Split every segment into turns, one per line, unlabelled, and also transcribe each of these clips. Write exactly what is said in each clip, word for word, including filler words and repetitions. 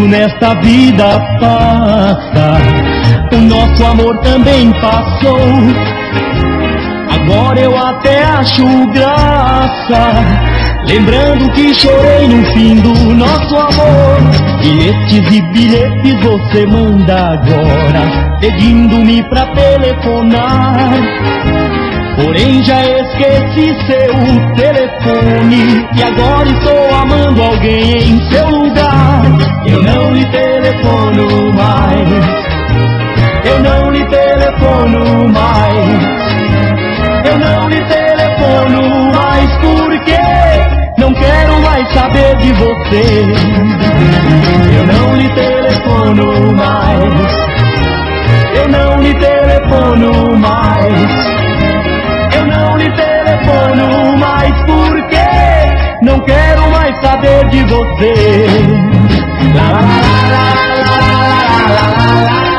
tudo nesta vida passa, o nosso amor também passou. Agora eu até acho graça, lembrando que chorei no fim do nosso amor. Bilhetes e bilhetes você manda agora, pedindo-me pra telefonar. Porém já esqueci seu telefone, e agora estou amando alguém em seu lugar. Eu não lhe telefono mais, eu não lhe telefono mais, eu não lhe telefono mais, porque não quero mais saber de você. Eu não lhe telefono mais, eu não lhe telefono mais, eu não lhe telefono mais, porque não quero mais saber de você. La, la, la, la, la, la, la, la,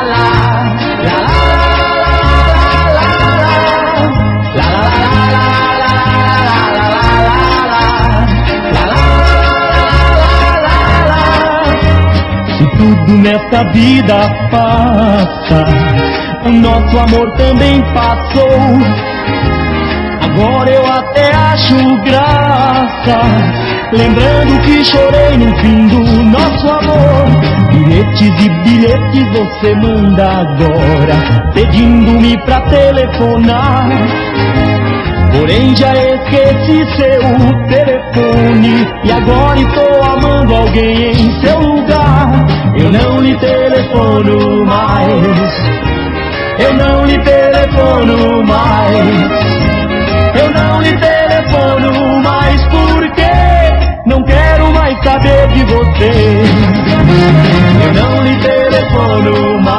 tudo nesta vida passa, o nosso amor também passou. Agora eu até acho graça, lembrando que chorei no fim do nosso amor. Bilhetes e bilhetes você manda agora, pedindo-me pra telefonar. Porém já esqueci seu telefone, e agora estou amando alguém em seu lugar. Eu não lhe telefono mais, eu não lhe telefono mais, eu não lhe telefono mais, porque não quero mais saber de você. Eu não lhe telefono mais.